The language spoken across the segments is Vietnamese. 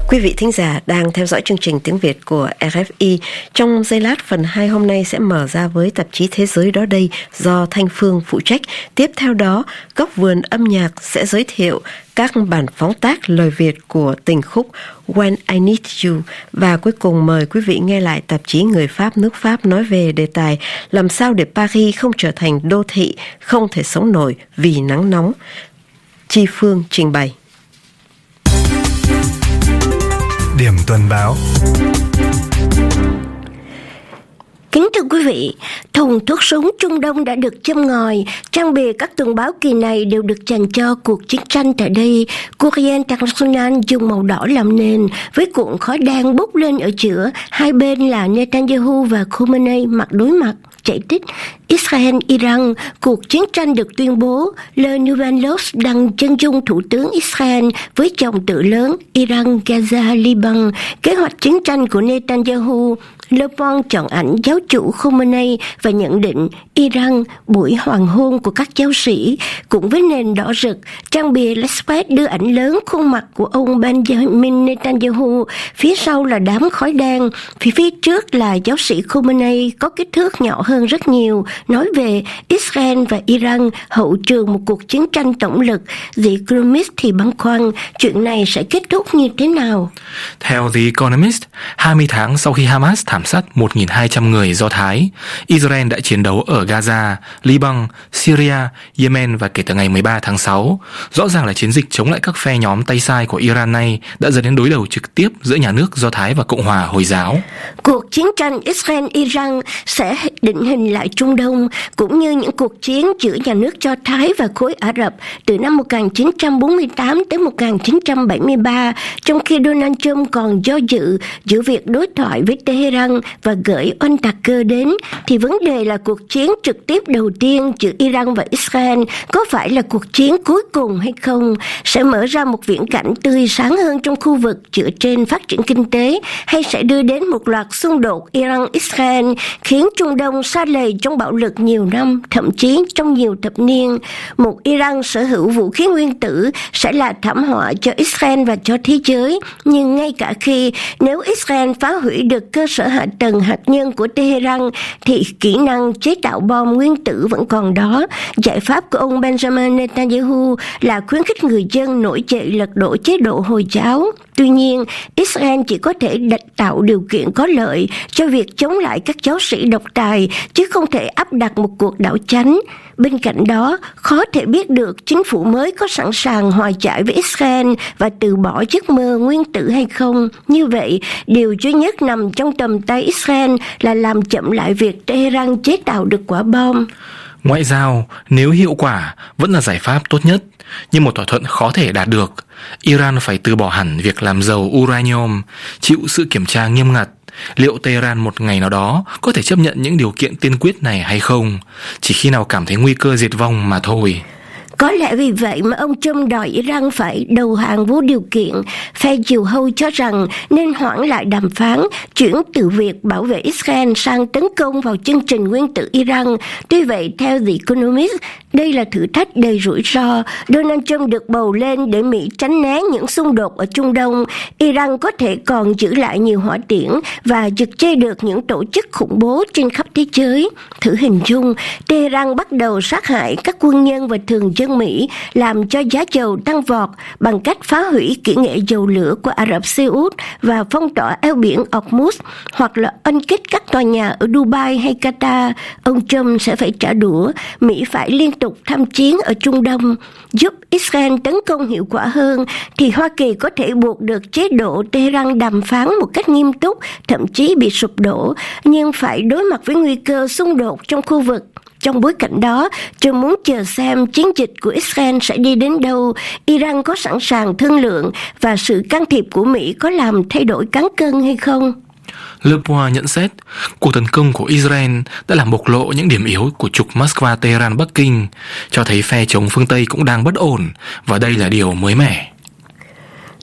Quý vị thính giả đang theo dõi chương trình tiếng Việt của RFI. Trong giây lát, phần 2 hôm nay sẽ mở ra với tạp chí Thế giới đó đây do Thanh Phương phụ trách. Tiếp theo đó, Góc vườn âm nhạc sẽ giới thiệu các bản phóng tác lời Việt của tình khúc When I Need You. Và cuối cùng mời quý vị nghe lại tạp chí Người Pháp nước Pháp nói về đề tài làm sao để Paris không trở thành đô thị không thể sống nổi vì nắng nóng. Chi Phương trình bày. Điểm tuần báo. Kính thưa quý vị, thùng thuốc súng Trung Đông đã được châm ngòi. Trang bìa các tuần báo kỳ này đều được dành cho cuộc chiến tranh tại đây. Courrier International dùng màu đỏ làm nền, với cuộn khói đen bốc lên ở giữa. Hai bên là Netanyahu và Khamenei mặt đối mặt. Chạy tích Israel-Iran, cuộc chiến tranh được tuyên bố. Le Nouvel Obs đăng chân dung thủ tướng Israel với dòng tự lớn Iran, Gaza, Liban. Kế hoạch chiến tranh của Netanyahu. Le Monde chọn ảnh giáo chủ Khamenei và nhận định Iran buổi hoàng hôn của các giáo sĩ. Cũng với nền đỏ rực, trang bìa L'Express đưa ảnh lớn khuôn mặt của ông Benjamin Netanyahu, phía sau là đám khói đen, phía trước là giáo sĩ Khamenei có kích thước nhỏ hơn rất nhiều, nói về Israel và Iran hậu trường một cuộc chiến tranh tổng lực. The Economist thì băn khoăn chuyện này sẽ kết thúc như thế nào. Theo The Economist, 20 tháng sau khi Hamas thảm sát 1.200 người Do Thái, Israel đã chiến đấu ở Gaza, Liban, Syria, Yemen và kể từ ngày 13 tháng 6. Rõ ràng là chiến dịch chống lại các phe nhóm tay sai của Iran này đã dẫn đến đối đầu trực tiếp giữa nhà nước Do Thái và Cộng hòa Hồi giáo. Cuộc chiến tranh Israel-Iran sẽ định hình lại Trung Đông, cũng như những cuộc chiến giữa nhà nước Do Thái và khối Ả Rập từ năm 1948 tới 1973, trong khi Donald Trump còn do dự giữa việc đối thoại với Tehran và gửi oanh tạc cơ đến, thì vấn đề là cuộc chiến trực tiếp đầu tiên giữa Iran và Israel có phải là cuộc chiến cuối cùng hay không, sẽ mở ra một viễn cảnh tươi sáng hơn trong khu vực dựa trên phát triển kinh tế, hay sẽ đưa đến một loạt xung đột Iran-Israel khiến Trung Đông sa lầy trong bạo lực nhiều năm, thậm chí trong nhiều thập niên. Một Iran sở hữu vũ khí nguyên tử sẽ là thảm họa cho Israel và cho thế giới, nhưng ngay cả khi nếu Israel phá hủy được cơ sở hạ tầng hạt nhân của Tehran thì kỹ năng chế tạo bom nguyên tử vẫn còn đó. Giải pháp của ông Benjamin Netanyahu là khuyến khích người dân nổi dậy lật đổ chế độ Hồi giáo. Tuy nhiên, Israel chỉ có thể tạo điều kiện có lợi cho việc chống lại các giáo sĩ độc tài, chứ không thể áp đặt một cuộc đảo chánh. Bên cạnh đó, khó thể biết được chính phủ mới có sẵn sàng hòa giải với Israel và từ bỏ giấc mơ nguyên tử hay không. Như vậy, điều duy nhất nằm trong tầm tay Israel là làm chậm lại việc Tehran chế tạo được quả bom. Ngoại giao, nếu hiệu quả, vẫn là giải pháp tốt nhất, nhưng một thỏa thuận khó thể đạt được. Iran phải từ bỏ hẳn việc làm giàu uranium, chịu sự kiểm tra nghiêm ngặt. Liệu Tehran một ngày nào đó có thể chấp nhận những điều kiện tiên quyết này hay không? Chỉ khi nào cảm thấy nguy cơ diệt vong mà thôi. Có lẽ vì vậy mà ông Trump đòi Iran phải đầu hàng vô điều kiện. Phe diều hâu cho rằng nên hoãn lại đàm phán, chuyển từ việc bảo vệ Israel sang tấn công vào chương trình nguyên tử Iran. Tuy vậy, theo The Economist, đây là thử thách đầy rủi ro. Donald Trump được bầu lên để Mỹ tránh né những xung đột ở Trung Đông. Iran có thể còn giữ lại nhiều hỏa tiễn và giật chê được những tổ chức khủng bố trên khắp thế giới. Thử hình dung, Tehran bắt đầu sát hại các quân nhân và thường dân Mỹ, làm cho giá dầu tăng vọt bằng cách phá hủy kỹ nghệ dầu lửa của Ả Rập Xê Út và phong tỏa eo biển Hormuz, hoặc là oanh kích các tòa nhà ở Dubai hay Qatar. Ông Trump sẽ phải trả đũa. Mỹ phải liên tục tham chiến ở Trung Đông. Giúp Israel tấn công hiệu quả hơn thì Hoa Kỳ có thể buộc được chế độ Tehran đàm phán một cách nghiêm túc, thậm chí bị sụp đổ, nhưng phải đối mặt với nguy cơ xung đột trong khu vực. Trong bối cảnh đó, Trump muốn chờ xem chiến dịch của Israel sẽ đi đến đâu, Iran có sẵn sàng thương lượng và sự can thiệp của Mỹ có làm thay đổi cán cân hay không. Le Point nhận xét, cuộc tấn công của Israel đã làm bộc lộ những điểm yếu của trục Moscow, Tehran, Bắc Kinh, cho thấy phe chống phương Tây cũng đang bất ổn, và đây là điều mới mẻ.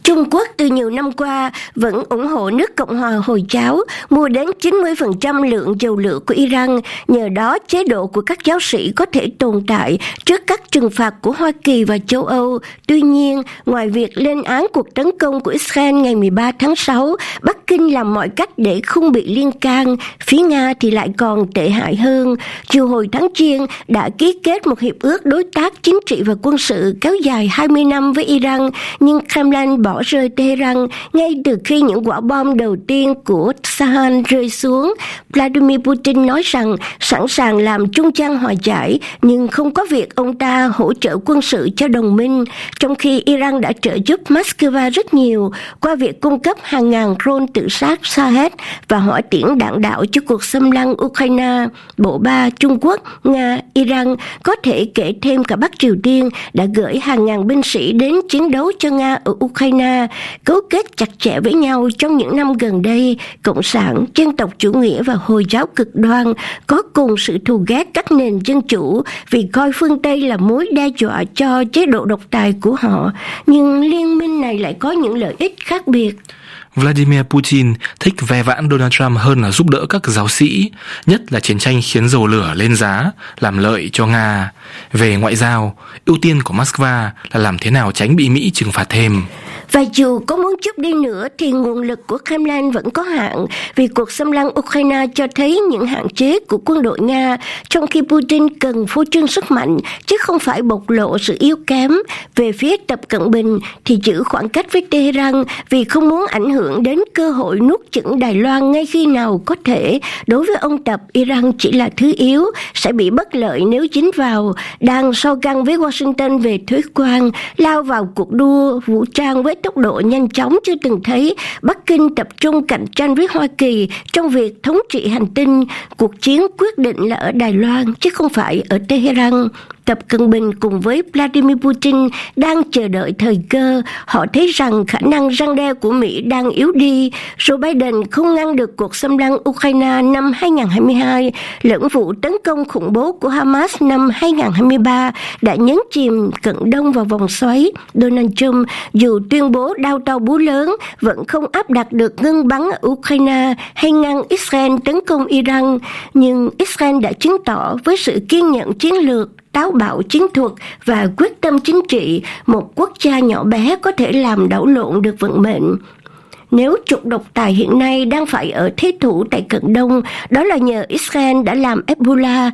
Trung Quốc từ nhiều năm qua vẫn ủng hộ nước Cộng hòa Hồi giáo mua đến 90% lượng dầu lửa của Iran, nhờ đó chế độ của các giáo sĩ có thể tồn tại trước các trừng phạt của Hoa Kỳ và châu Âu. Tuy nhiên, ngoài việc lên án cuộc tấn công của Israel ngày 13 tháng 6, Bắc Kinh làm mọi cách để không bị liên can. Phía Nga thì lại còn tệ hại hơn. Dù hồi tháng Giêng đã ký kết một hiệp ước đối tác chính trị và quân sự kéo dài 20 năm với Iran, nhưng Kremlin bỏ rơi Tehran ngay từ khi những quả bom đầu tiên của Sahan rơi xuống. Vladimir Putin nói rằng sẵn sàng làm trung gian hòa giải, nhưng không có việc ông ta hỗ trợ quân sự cho đồng minh, trong khi Iran đã trợ giúp Moscow rất nhiều qua việc cung cấp hàng ngàn drone tự sát Shahed và hỏa tiễn đạn đạo cho cuộc xâm lăng Ukraine. Bộ ba Trung Quốc, Nga, Iran, có thể kể thêm cả Bắc Triều Tiên đã gửi hàng ngàn binh sĩ đến chiến đấu cho Nga ở Ukraine, cấu kết chặt chẽ với nhau trong những năm gần đây. Cộng sản, dân tộc chủ nghĩa và Hồi giáo cực đoan có cùng sự thù ghét các nền dân chủ vì coi phương Tây là mối đe dọa cho chế độ độc tài của họ. Nhưng liên minh này lại có những lợi ích khác biệt. Vladimir Putin thích ve vãn Donald Trump hơn là giúp đỡ các giáo sĩ, nhất là chiến tranh khiến dầu lửa lên giá, làm lợi cho Nga. Về ngoại giao, ưu tiên của Moscow là làm thế nào tránh bị Mỹ trừng phạt thêm. Và dù có muốn chút đi nữa thì nguồn lực của Kremlin vẫn có hạn, vì cuộc xâm lăng Ukraine cho thấy những hạn chế của quân đội Nga, trong khi Putin cần phô trương sức mạnh chứ không phải bộc lộ sự yếu kém. Về phía Tập Cận Bình thì giữ khoảng cách với Tehran vì không muốn ảnh hưởng đến cơ hội nuốt chửng Đài Loan ngay khi nào có thể. Đối với ông Tập, Iran chỉ là thứ yếu, sẽ bị bất lợi nếu dính vào. Đang so găng với Washington về thuế quan, lao vào cuộc đua vũ trang với tốc độ nhanh chóng chưa từng thấy, Bắc Kinh tập trung cạnh tranh với Hoa Kỳ trong việc thống trị hành tinh. Cuộc chiến quyết định là ở Đài Loan chứ không phải ở Tehran. Tập Cận Bình cùng với Vladimir Putin đang chờ đợi thời cơ. Họ thấy rằng khả năng răn đe của Mỹ đang yếu đi. Joe Biden không ngăn được cuộc xâm lăng Ukraine năm 2022, lẫn vụ tấn công khủng bố của Hamas năm 2023 đã nhấn chìm Cận Đông vào vòng xoáy. Donald Trump dù tuyên bố đao to búa lớn vẫn không áp đặt được ngưng bắn ở Ukraine hay ngăn Israel tấn công Iran. Nhưng Israel đã chứng tỏ với sự kiên nhẫn chiến lược, táo bạo chiến thuật và quyết tâm chính trị, một quốc gia nhỏ bé có thể làm đảo lộn được vận mệnh. Nếu trục độc tài hiện nay đang phải ở thế thủ tại Cận Đông, đó là nhờ Israel đã làm Hezbollah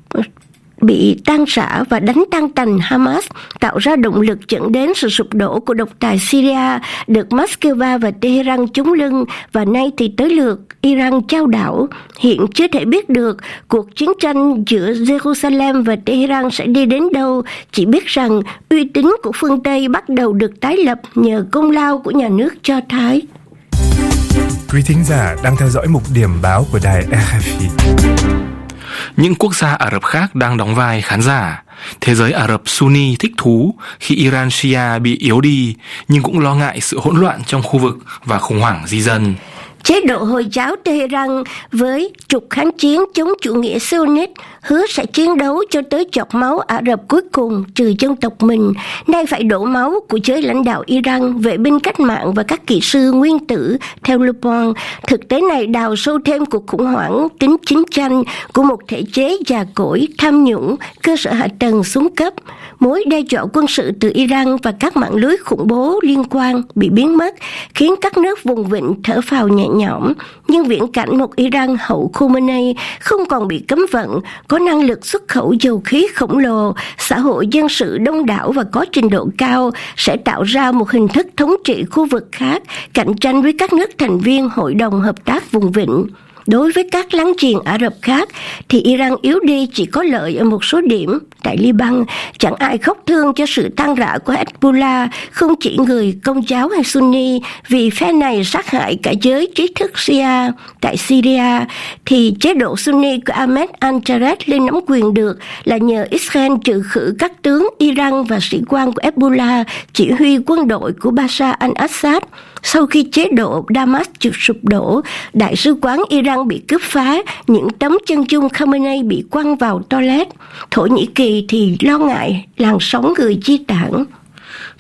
bị tan rã và đánh tan tành Hamas, tạo ra động lực dẫn đến sự sụp đổ của độc tài Syria, được Moscow và Tehran chống lưng, và nay thì tới lượt Iran trao đảo. Hiện chưa thể biết được cuộc chiến tranh giữa Jerusalem và Tehran sẽ đi đến đâu, chỉ biết rằng uy tín của phương Tây bắt đầu được tái lập nhờ công lao của nhà nước Do Thái. Quý thính giả đang theo dõi mục điểm báo của đài RFI. Những quốc gia Ả Rập khác đang đóng vai khán giả. Thế giới Ả Rập Sunni thích thú khi Iran Shia bị yếu đi, nhưng cũng lo ngại sự hỗn loạn trong khu vực và khủng hoảng di dân. Chế độ Hồi giáo Tehran với trục kháng chiến chống chủ nghĩa Zionist hứa sẽ chiến đấu cho tới giọt máu Ả Rập cuối cùng trừ dân tộc mình, nay phải đổ máu của giới lãnh đạo Iran, vệ binh cách mạng và các kỹ sư nguyên tử, theo Le Monde. Thực tế này đào sâu thêm cuộc khủng hoảng tính chiến tranh của một thể chế già cỗi, tham nhũng, cơ sở hạ tầng xuống cấp. Mối đe dọa quân sự từ Iran và các mạng lưới khủng bố liên quan bị biến mất, khiến các nước vùng vịnh thở phào nhẹ nhõm. Nhưng viễn cảnh một Iran hậu Khomeini không còn bị cấm vận, có năng lực xuất khẩu dầu khí khổng lồ, xã hội dân sự đông đảo và có trình độ cao sẽ tạo ra một hình thức thống trị khu vực khác, cạnh tranh với các nước thành viên Hội đồng Hợp tác Vùng Vịnh. Đối với các láng giềng Ả Rập khác thì Iran yếu đi chỉ có lợi ở một số điểm. Tại Liban, chẳng ai khóc thương cho sự tan rã của Hezbollah, không chỉ người Công giáo hay Sunni, vì phe này sát hại cả giới trí thức Shia. Tại Syria thì chế độ Sunni của Ahmed al-Jared lên nắm quyền được là nhờ Israel trừ khử các tướng Iran và sĩ quan của Hezbollah chỉ huy quân đội của Bashar al-Assad. Sau khi chế độ Damas sụp đổ, đại sứ quán Iran bị cướp phá, những tấm chân dung Khamenei bị quăng vào toilet. Thổ Nhĩ Kỳ thì lo ngại làn sóng người di tản.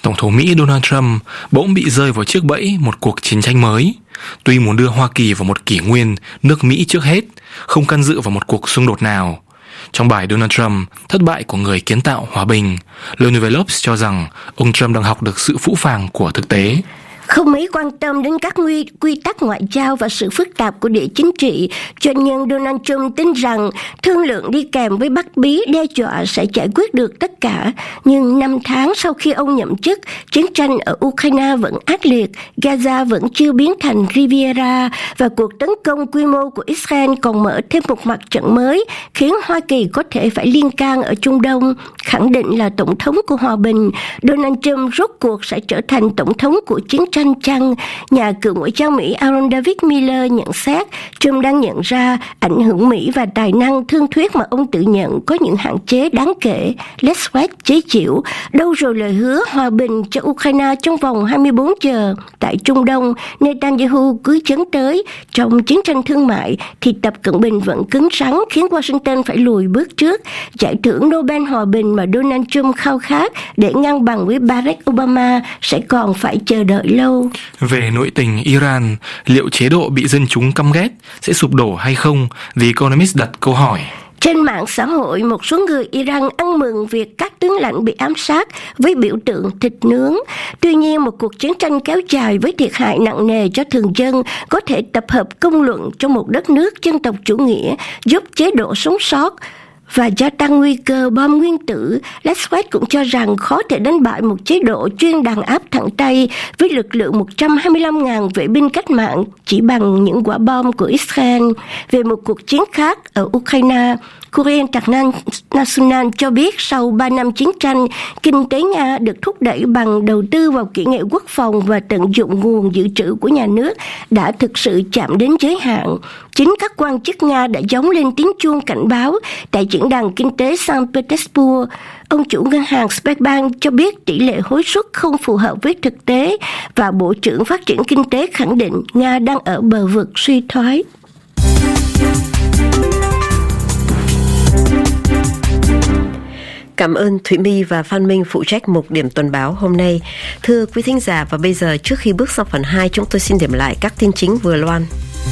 Tổng thống Mỹ Donald Trump bỗng bị rơi vào chiếc bẫy một cuộc chiến tranh mới. Tuy muốn đưa Hoa Kỳ vào một kỷ nguyên nước Mỹ trước hết, không can dự vào một cuộc xung đột nào. Trong bài Donald Trump, thất bại của người kiến tạo hòa bình, Le Nouvel Obs cho rằng ông Trump đang học được sự phũ phàng của thực tế. Không mấy quan tâm đến các quy tắc ngoại giao và sự phức tạp của địa chính trị, doanh nhân Donald Trump tin rằng thương lượng đi kèm với bắt bí đe dọa sẽ giải quyết được tất cả. Nhưng 5 tháng sau khi ông nhậm chức, chiến tranh ở Ukraine vẫn ác liệt, Gaza vẫn chưa biến thành Riviera và cuộc tấn công quy mô của Israel còn mở thêm một mặt trận mới, khiến Hoa Kỳ có thể phải liên can ở Trung Đông. Khẳng định là tổng thống của hòa bình, Donald Trump rốt cuộc sẽ trở thành tổng thống của chiến tranh chăng? Nhà cựu ngoại giao Mỹ Aaron David Miller nhận xét Trump đang nhận ra ảnh hưởng Mỹ và tài năng thương thuyết mà ông tự nhận có những hạn chế đáng kể. Les White chế giễu, đâu rồi lời hứa hòa bình cho Ukraine trong vòng 24 giờ. Tại Trung Đông, Netanyahu cứ chấn tới. Trong chiến tranh thương mại thì Tập Cận Bình vẫn cứng rắn khiến Washington phải lùi bước trước. Giải thưởng Nobel Hòa bình mà Donald Trump khao khát để ngang bằng với Barack Obama sẽ còn phải chờ đợi lâu. Về nội tình Iran, liệu chế độ bị dân chúng căm ghét sẽ sụp đổ hay không? The Economist đặt câu hỏi. Trên mạng xã hội, một số người Iran ăn mừng việc các tướng lãnh bị ám sát với biểu tượng thịt nướng. Tuy nhiên, một cuộc chiến tranh kéo dài với thiệt hại nặng nề cho thường dân có thể tập hợp công luận trong một đất nước dân tộc chủ nghĩa, giúp chế độ sống sót và gia tăng nguy cơ bom nguyên tử. Les White cũng cho rằng khó thể đánh bại một chế độ chuyên đàn áp thẳng tay với lực lượng 125.000 vệ binh cách mạng chỉ bằng những quả bom của Israel. Về một cuộc chiến khác ở Ukraine, Courrier International cho biết sau 3 năm chiến tranh, kinh tế Nga được thúc đẩy bằng đầu tư vào kỹ nghệ quốc phòng và tận dụng nguồn dự trữ của nhà nước đã thực sự chạm đến giới hạn. Chính các quan chức Nga đã gióng lên tiếng chuông cảnh báo tại diễn đàn kinh tế Saint Petersburg. Ông chủ ngân hàng Sberbank cho biết tỷ lệ hối suất không phù hợp với thực tế và Bộ trưởng Phát triển Kinh tế khẳng định Nga đang ở bờ vực suy thoái. Cảm ơn Thụy My và Phan Minh phụ trách mục điểm tuần báo hôm nay. Thưa quý thính giả, và bây giờ trước khi bước sang phần 2, chúng tôi xin điểm lại các tin chính vừa loan.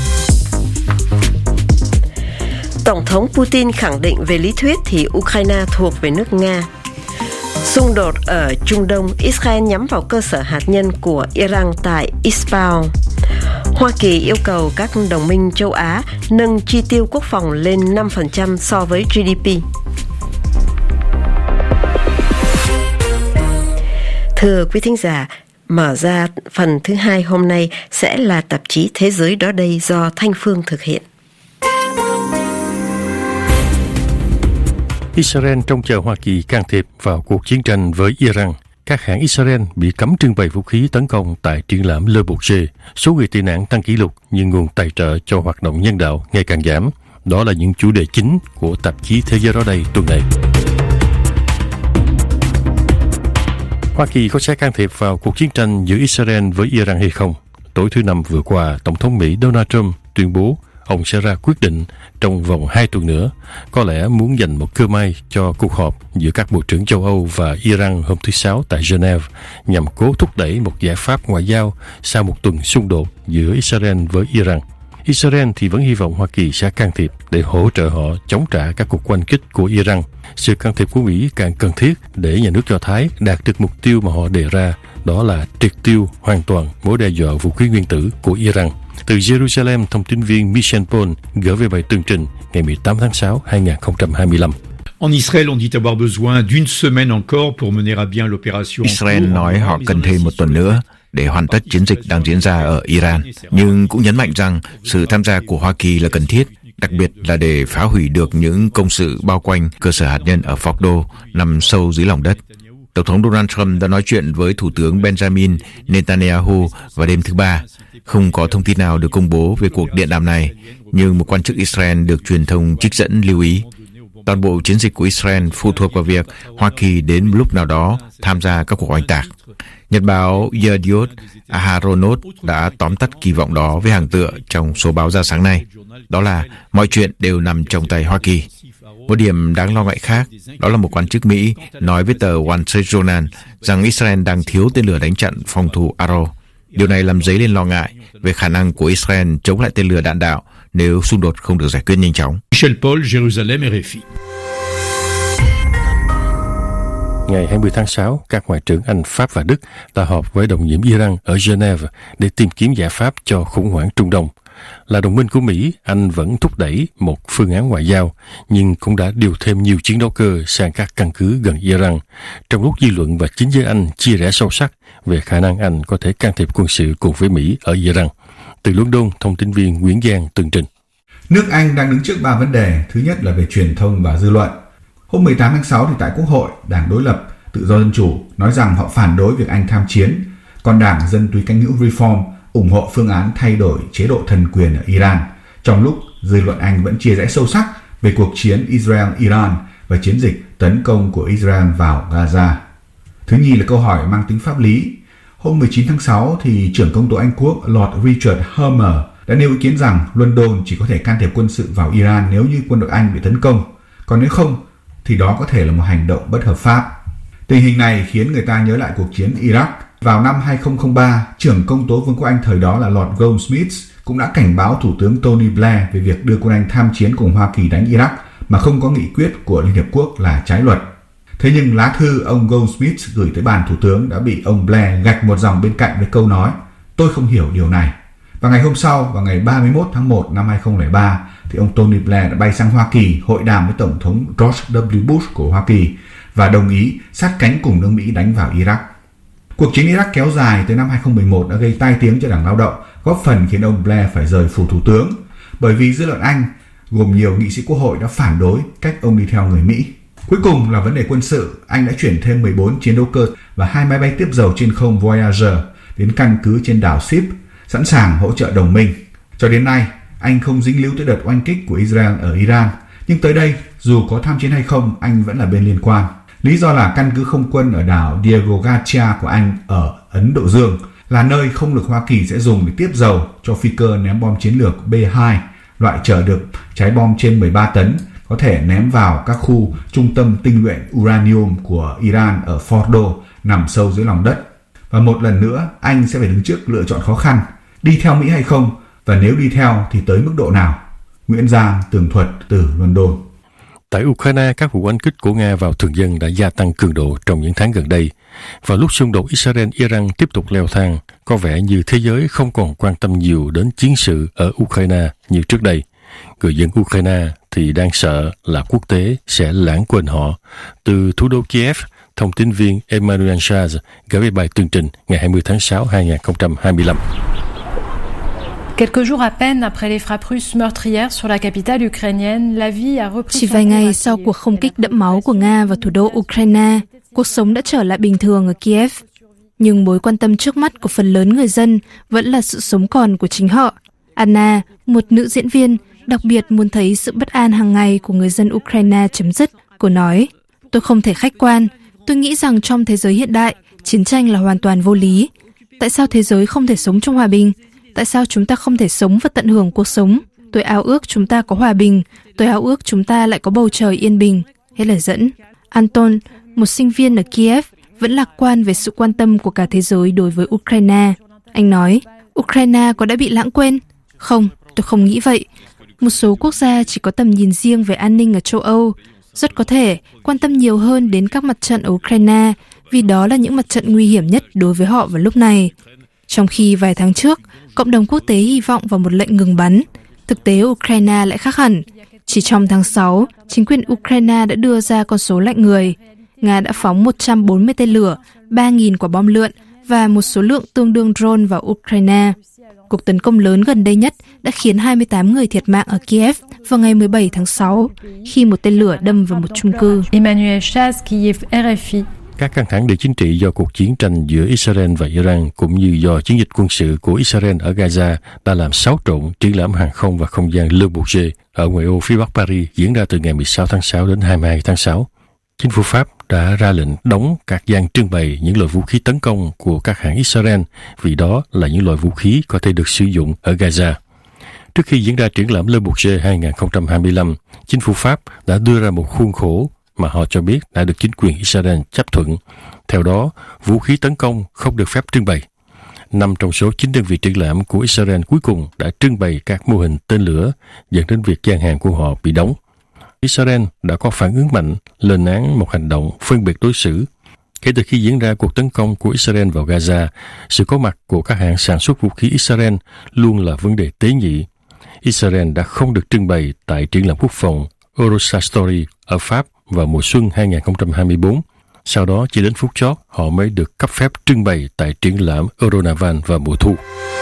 Tổng thống Putin khẳng định về lý thuyết thì Ukraine thuộc về nước Nga. Xung đột ở Trung Đông, Israel nhắm vào cơ sở hạt nhân của Iran tại Isfahan. Hoa Kỳ yêu cầu các đồng minh châu Á nâng chi tiêu quốc phòng lên 5% so với GDP. Thưa quý thính giả, mở ra phần thứ 2 hôm nay sẽ là tạp chí Thế giới đó đây do Thanh Phương thực hiện. Israel trông chờ Hoa Kỳ can thiệp vào cuộc chiến tranh với Iran. Các hãng Israel bị cấm trưng bày vũ khí tấn công tại triển lãm Le Bourget. Số người tị nạn tăng kỷ lục nhưng nguồn tài trợ cho hoạt động nhân đạo ngày càng giảm. Đó là những chủ đề chính của tạp chí Thế giới đó đây tuần này. Hoa Kỳ có sẽ can thiệp vào cuộc chiến tranh giữa Israel với Iran hay không? Tối thứ Năm vừa qua, Tổng thống Mỹ Donald Trump tuyên bố ông sẽ ra quyết định trong vòng 2 tuần nữa, có lẽ muốn dành một cơ may cho cuộc họp giữa các bộ trưởng châu Âu và Iran hôm thứ Sáu tại Geneva nhằm cố thúc đẩy một giải pháp ngoại giao sau một tuần xung đột giữa Israel với Iran. Israel thì vẫn hy vọng Hoa Kỳ sẽ can thiệp để hỗ trợ họ chống trả các cuộc oanh kích của Iran. Sự can thiệp của Mỹ càng cần thiết để nhà nước Do Thái đạt được mục tiêu mà họ đề ra, đó là triệt tiêu hoàn toàn mối đe dọa vũ khí nguyên tử của Iran. Từ Jerusalem, thông tin viên Michel Paul gửi về bài tường trình ngày 18 tháng 6, 2025. En Israël, on dit avoir besoin d'une semaine encore pour mener à bien l'opération. Israel nói họ cần thêm một tuần nữa để hoàn tất chiến dịch đang diễn ra ở Iran, nhưng cũng nhấn mạnh rằng sự tham gia của Hoa Kỳ là cần thiết, đặc biệt là để phá hủy được những công sự bao quanh cơ sở hạt nhân ở Fordo nằm sâu dưới lòng đất. Tổng thống Donald Trump đã nói chuyện với Thủ tướng Benjamin Netanyahu vào đêm thứ Ba. Không có thông tin nào được công bố về cuộc điện đàm này, nhưng một quan chức Israel được truyền thông trích dẫn lưu ý. Toàn bộ chiến dịch của Israel phụ thuộc vào việc Hoa Kỳ đến lúc nào đó tham gia các cuộc oanh tạc. Nhật báo Yediot Aharonot đã tóm tắt kỳ vọng đó với hàng tựa trong số báo ra sáng nay. Đó là mọi chuyện đều nằm trong tay Hoa Kỳ. Một điểm đáng lo ngại khác, đó là một quan chức Mỹ nói với tờ Wall Street Journal rằng Israel đang thiếu tên lửa đánh chặn phòng thủ Arrow. Điều này làm dấy lên lo ngại về khả năng của Israel chống lại tên lửa đạn đạo nếu xung đột không được giải quyết nhanh chóng. Michel Paul, Jérusalem, RFI. Ngày 20 tháng 6, các ngoại trưởng Anh, Pháp và Đức đã họp với đồng nhiệm Iran ở Geneva để tìm kiếm giải pháp cho khủng hoảng Trung Đông. Là đồng minh của Mỹ, Anh vẫn thúc đẩy một phương án ngoại giao, nhưng cũng đã điều thêm nhiều chiến đấu cơ sang các căn cứ gần Iran, trong lúc dư luận và chính giới Anh chia rẽ sâu sắc về khả năng Anh có thể can thiệp quân sự cùng với Mỹ ở Iran. Từ London, thông tin viên Nguyễn Giang tường trình. Nước Anh đang đứng trước 3 vấn đề. Thứ nhất là về truyền thông và dư luận. Hôm 18 tháng 6 thì tại Quốc hội, Đảng đối lập Tự do Dân chủ nói rằng họ phản đối việc Anh tham chiến, còn Đảng Dân túy canh hữu Reform ủng hộ phương án thay đổi chế độ thần quyền ở Iran, trong lúc dư luận Anh vẫn chia rẽ sâu sắc về cuộc chiến Israel-Iran và chiến dịch tấn công của Israel vào Gaza. Thứ nhì là câu hỏi mang tính pháp lý. Hôm 19 tháng 6 thì trưởng công tố Anh Quốc Lord Richard Hermer đã nêu ý kiến rằng London chỉ có thể can thiệp quân sự vào Iran nếu như quân đội Anh bị tấn công, còn nếu không thì đó có thể là một hành động bất hợp pháp. Tình hình này khiến người ta nhớ lại cuộc chiến Iraq. Vào năm 2003, trưởng công tố Vương quốc Anh thời đó là Lord Goldsmith cũng đã cảnh báo Thủ tướng Tony Blair về việc đưa quân Anh tham chiến cùng Hoa Kỳ đánh Iraq mà không có nghị quyết của Liên Hiệp Quốc là trái luật. Thế nhưng lá thư ông Goldsmith gửi tới bàn Thủ tướng đã bị ông Blair gạch một dòng bên cạnh với câu nói "Tôi không hiểu điều này". Và ngày hôm sau, vào ngày 31 tháng 1 năm 2003, thì ông Tony Blair đã bay sang Hoa Kỳ hội đàm với Tổng thống George W. Bush của Hoa Kỳ và đồng ý sát cánh cùng nước Mỹ đánh vào Iraq. Cuộc chiến Iraq kéo dài tới năm 2011 đã gây tai tiếng cho Đảng Lao động, góp phần khiến ông Blair phải rời phủ thủ tướng, bởi vì dư luận Anh, gồm nhiều nghị sĩ quốc hội đã phản đối cách ông đi theo người Mỹ. Cuối cùng là vấn đề quân sự, Anh đã chuyển thêm 14 chiến đấu cơ và 2 máy bay tiếp dầu trên không Voyager đến căn cứ trên đảo Ship, sẵn sàng hỗ trợ đồng minh. Cho đến nay, Anh không dính líu tới đợt oanh kích của Israel ở Iran, nhưng tới đây, dù có tham chiến hay không, Anh vẫn là bên liên quan. Lý do là căn cứ không quân ở đảo Diego Garcia của Anh ở Ấn Độ Dương là nơi không lực Hoa Kỳ sẽ dùng để tiếp dầu cho phi cơ ném bom chiến lược B-2, loại chở được trái bom trên 13 tấn, có thể ném vào các khu trung tâm tinh luyện uranium của Iran ở Fordo, nằm sâu dưới lòng đất. Và một lần nữa, Anh sẽ phải đứng trước lựa chọn khó khăn, đi theo Mỹ hay không, và nếu đi theo thì tới mức độ nào. Nguyễn Giang tường thuật từ London. Tại Ukraine, các vụ oanh kích của Nga vào thường dân đã gia tăng cường độ trong những tháng gần đây. Vào lúc xung đột Israel-Iran tiếp tục leo thang, có vẻ như thế giới không còn quan tâm nhiều đến chiến sự ở Ukraine như trước đây. Người dân Ukraine thì đang sợ là quốc tế sẽ lãng quên họ. Từ thủ đô Kiev, thông tin viên Emmanuel Chaz gửi bài tường trình ngày 20 tháng 6 2025. Quelques jours à peine après les frappes russes meurtrières sur la capitale ukrainienne, la vie a repris. Chỉ vài ngày sau cuộc không kích đẫm máu của Nga vào thủ đô Ukraine, cuộc sống đã trở lại bình thường ở Kiev. Nhưng mối quan tâm trước mắt của phần lớn người dân vẫn là sự sống còn của chính họ. Anna, một nữ diễn viên, đặc biệt muốn thấy sự bất an hàng ngày của người dân Ukraine chấm dứt. Cô nói, tôi không thể khách quan. Tôi nghĩ rằng trong thế giới hiện đại, chiến tranh là hoàn toàn vô lý. Tại sao thế giới không thể sống trong hòa bình? Tại sao chúng ta không thể sống và tận hưởng cuộc sống? Tôi ao ước chúng ta có hòa bình. Tôi ao ước chúng ta lại có bầu trời yên bình. Hết lời dẫn. Anton, một sinh viên ở Kiev, vẫn lạc quan về sự quan tâm của cả thế giới đối với Ukraine. Anh nói, Ukraine có đã bị lãng quên? Không, tôi không nghĩ vậy. Một số quốc gia chỉ có tầm nhìn riêng về an ninh ở châu Âu. Rất có thể quan tâm nhiều hơn đến các mặt trận ở Ukraine, vì đó là những mặt trận nguy hiểm nhất đối với họ vào lúc này. Trong khi vài tháng trước, cộng đồng quốc tế hy vọng vào một lệnh ngừng bắn, thực tế Ukraine lại khác hẳn. Chỉ trong tháng 6, chính quyền Ukraine đã đưa ra con số lạnh người. Nga đã phóng 140 tên lửa, 3.000 quả bom lượn và một số lượng tương đương drone vào Ukraine. Cuộc tấn công lớn gần đây nhất đã khiến 28 người thiệt mạng ở Kiev vào ngày 17 tháng 6 khi một tên lửa đâm vào một chung cư. Emmanuel Chaz, Kiev, RFI. Các căng thẳng địa chính trị do cuộc chiến tranh giữa Israel và Iran cũng như do chiến dịch quân sự của Israel ở Gaza đã làm xáo trộn triển lãm hàng không và không gian Le Bourget ở ngoại ô phía bắc Paris diễn ra từ ngày 16 tháng 6 đến 22 tháng 6. Chính phủ Pháp đã ra lệnh đóng các gian trưng bày những loại vũ khí tấn công của các hãng Israel vì đó là những loại vũ khí có thể được sử dụng ở Gaza. Trước khi diễn ra triển lãm Le Bourget 2025, chính phủ Pháp đã đưa ra một khuôn khổ mà họ cho biết đã được chính quyền Israel chấp thuận. Theo đó, vũ khí tấn công không được phép trưng bày. 5 trong số 9 đơn vị triển lãm của Israel cuối cùng đã trưng bày các mô hình tên lửa, dẫn đến việc gian hàng của họ bị đóng. Israel đã có phản ứng mạnh, lên án một hành động phân biệt đối xử. Kể từ khi diễn ra cuộc tấn công của Israel vào Gaza, sự có mặt của các hãng sản xuất vũ khí Israel luôn là vấn đề tế nhị. Israel đã không được trưng bày tại triển lãm quốc phòng Eurosatory ở Pháp vào mùa xuân 2024. Sau đó, chỉ đến phút chót, họ mới được cấp phép trưng bày tại triển lãm Euronaval vào mùa thu.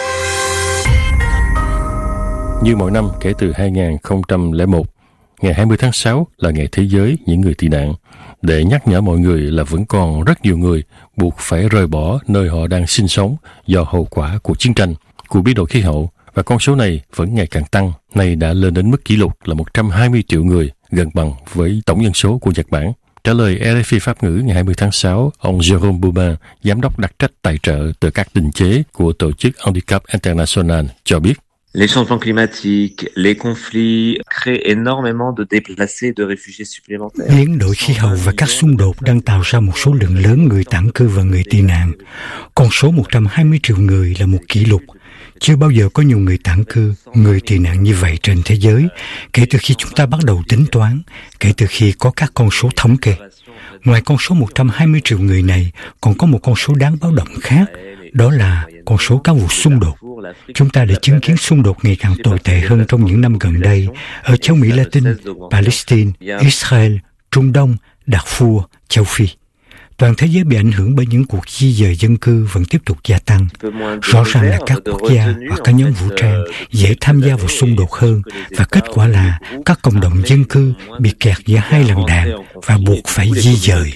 Như mọi năm kể từ 2001, ngày 20 tháng 6 là ngày thế giới những người tị nạn, để nhắc nhở mọi người là vẫn còn rất nhiều người buộc phải rời bỏ nơi họ đang sinh sống do hậu quả của chiến tranh, của biến đổi khí hậu, và con số này vẫn ngày càng tăng, nay đã lên đến mức kỷ lục là 120 triệu người, gần bằng với tổng dân số của Nhật Bản. Trả lời RFI Pháp ngữ ngày 20 tháng 6, ông Jérôme Boubin, giám đốc đặc trách tài trợ từ các định chế của tổ chức Handicap International, cho biết. Les changements climatiques, les conflits créent énormément de déplacés, de réfugiés supplémentaires. Biến đổi khí hậu và các xung đột đang tạo ra một số lượng lớn người tản cư và người tị nạn. Con số 120 triệu người là một kỷ lục. Chưa bao giờ có nhiều người tản cư, người tị nạn như vậy trên thế giới, kể từ khi chúng ta bắt đầu tính toán, kể từ khi có các con số thống kê. Ngoài con số 120 triệu người này, còn có một con số đáng báo động khác, đó là con số các vụ xung đột. Chúng ta đã chứng kiến xung đột ngày càng tồi tệ hơn trong những năm gần đây ở châu Mỹ Latin, Palestine, Israel, Trung Đông, Darfur, châu Phi. Toàn thế giới bị ảnh hưởng bởi những cuộc di dời dân cư vẫn tiếp tục gia tăng. Rõ ràng là các quốc gia hoặc các nhóm vũ trang dễ tham gia vào xung đột hơn, và kết quả là các cộng đồng dân cư bị kẹt giữa hai làn đạn và buộc phải di dời.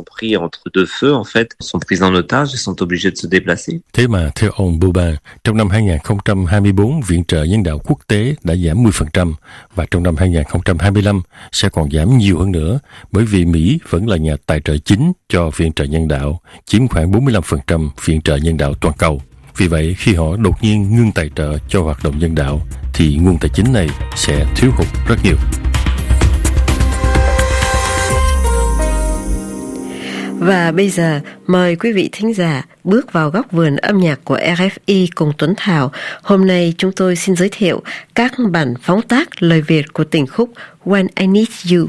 Thế mà theo ông Boubin, trong năm 2024, viện trợ nhân đạo quốc tế đã giảm 10%, và trong năm 2025 sẽ còn giảm nhiều hơn nữa, bởi vì Mỹ vẫn là nhà tài trợ chính cho viện trợ nhân đạo, chiếm khoảng 45% viện trợ nhân đạo toàn cầu. Vì vậy, khi họ đột nhiên ngưng tài trợ cho hoạt động nhân đạo, thì nguồn tài chính này sẽ thiếu hụt rất nhiều. Và bây giờ, mời quý vị thính giả bước vào góc vườn âm nhạc của RFI cùng Tuấn Thảo. Hôm nay chúng tôi xin giới thiệu các bản phóng tác lời Việt của tình khúc When I Need You.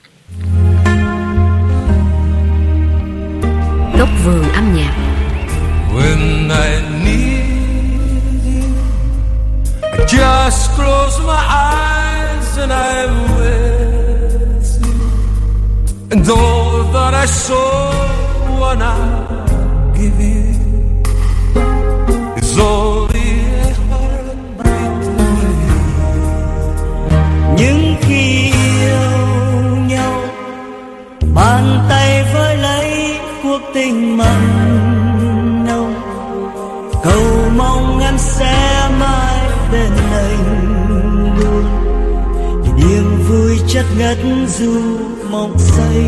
Góc vườn âm nhạc. When I need you, I just close my eyes and I'm with you, and all that I saw when I give you is only a heartbeat away. Những khi yêu nhau, bàn tay với lấy cuộc tình mặn nồng, cầu mong em sẽ mãi bên anh luôn, niềm vui chất ngất dù mong say.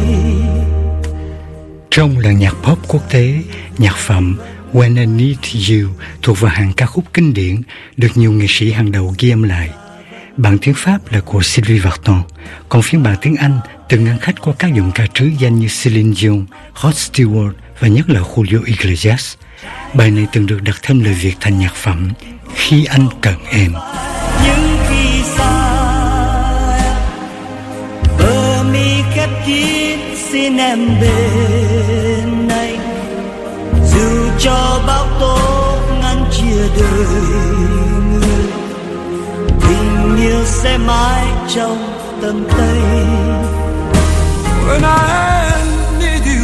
Trong làng nhạc pop quốc tế, nhạc phẩm When I Need You thuộc vào hàng ca khúc kinh điển được nhiều nghệ sĩ hàng đầu ghi âm lại. Bản tiếng Pháp là của Sylvie Vartan, còn phiên bản tiếng Anh từng ăn khách qua các giọng ca trứ danh như Celine Dion, Rod Stewart và nhất là Julio Iglesias. Bài này từng được đặt thêm lời Việt thành nhạc phẩm Khi Anh Cần Em. Những khi xa bờ mi khép kín xin em bên anh, dù cho bão tố ngăn chia đời người, tình yêu sẽ mãi trong tầm tay. When I need you,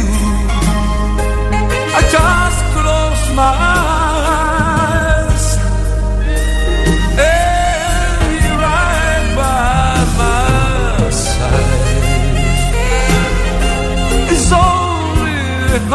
I just close my eyes and you're right by my side. It's only a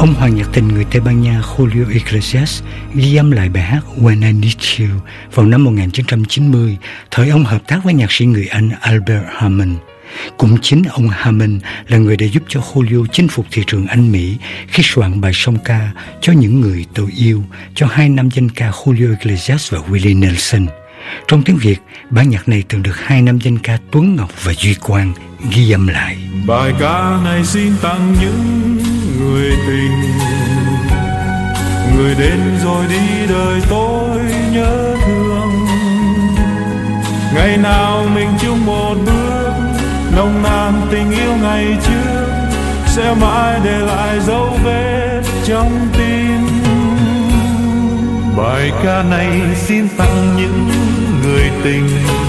Ông hoàng nhạc tình người Tây Ban Nha Julio Iglesias ghi âm lại bài hát When I Need You vào năm 1990, thời ông hợp tác với nhạc sĩ người Anh Albert Hammond. Cũng chính ông Hammond là người đã giúp cho Julio chinh phục thị trường Anh Mỹ khi soạn bài song ca Cho Những Người Tôi Yêu cho hai nam danh ca Julio Iglesias và Willie Nelson. Trong tiếng Việt, bản nhạc này từng được hai nam danh ca Tuấn Ngọc và Duy Quang ghi âm lại. Bài ca này xin tặng những người tình, người đến rồi đi đời tôi nhớ thương. Ngày nào mình chung một bước, nồng nàn tình yêu ngày trước sẽ mãi để lại dấu vết trong tim. Bài ca này xin tặng những người tình,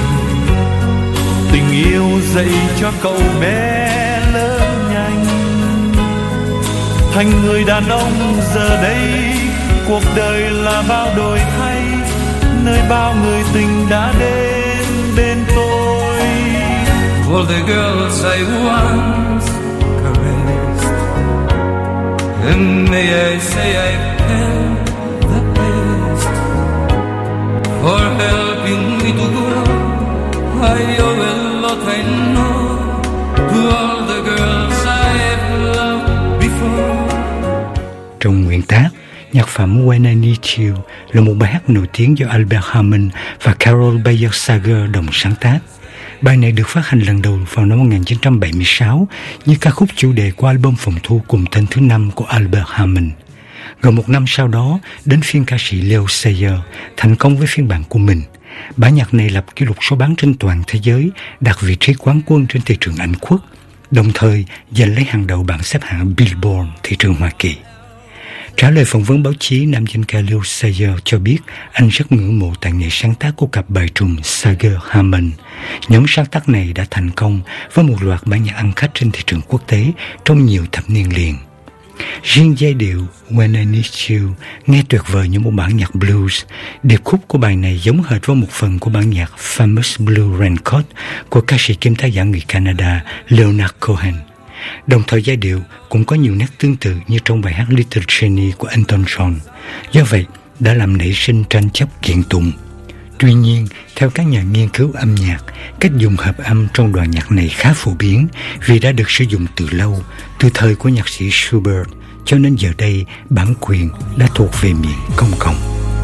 tình yêu dạy cho cậu bé lớn nhanh thành người đàn ông. Giờ đây cuộc đời là bao đổi thay, nơi bao người tình đã đến bên tôi. For the girls I once caressed, and may I say I felt the best. For helping me to grow, I owe a lot I know to all the girls I've loved before. Trong nguyên tác, nhạc phẩm When I Need You là một bài hát nổi tiếng do Albert Hammond và Carol Bayer-Sager đồng sáng tác. Bài này được phát hành lần đầu vào năm 1976 như ca khúc chủ đề của album phòng thu cùng tên thứ 5 của Albert Hammond. Gần một năm sau đó, đến phiên ca sĩ Leo Sayer thành công với phiên bản của mình. Bản nhạc này lập kỷ lục số bán trên toàn thế giới, đạt vị trí quán quân trên thị trường Anh Quốc, đồng thời giành lấy hàng đầu bảng xếp hạng Billboard thị trường Hoa Kỳ. Trả lời phỏng vấn báo chí, nam danh ca Leo Sayer cho biết anh rất ngưỡng mộ tài nghệ sáng tác của cặp bài trùng Sager-Hammond. Nhóm sáng tác này đã thành công với một loạt bản nhạc ăn khách trên thị trường quốc tế trong nhiều thập niên liền. Riêng giai điệu When I Need You nghe tuyệt vời như một bản nhạc blues. Điệp khúc của bài này giống hệt với một phần của bản nhạc Famous Blue Raincoat của ca sĩ kiêm tác giả người Canada Leonard Cohen. Đồng thời giai điệu cũng có nhiều nét tương tự như trong bài hát Little Jenny của Elton John. Do vậy đã làm nảy sinh tranh chấp kiện tụng. Tuy nhiên, theo các nhà nghiên cứu âm nhạc, cách dùng hợp âm trong đoạn nhạc này khá phổ biến vì đã được sử dụng từ lâu, từ thời của nhạc sĩ Schubert, cho nên giờ đây bản quyền đã thuộc về miệng công cộng.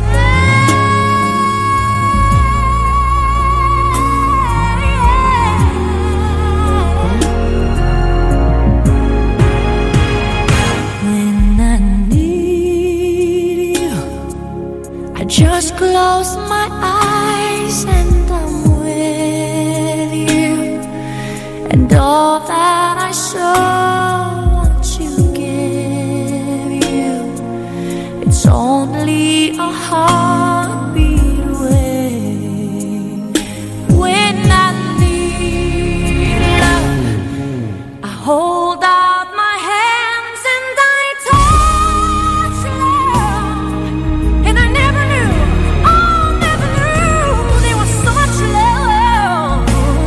Just close my eyes and I'm with you, and all that I so want to give you, it's only a heartbeat away. When I need love, I hold out my hands and I touch love, and I never knew, oh, never knew there was such love,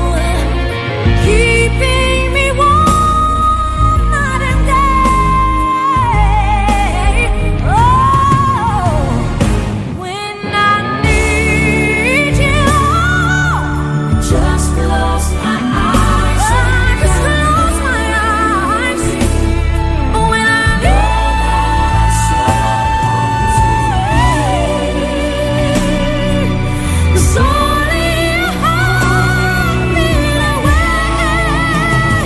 keeping me warm night and day. Oh, when I need you, I just close my eyes, I just close my eyes. When I need it's only a heartbeat away.